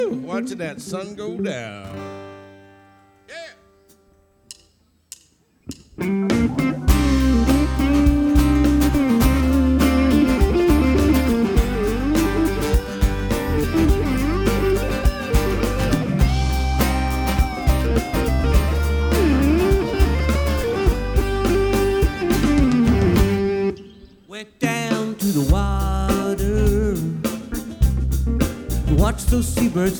Watching that sun go down. Yeah. Went down to the water to watch those seabirds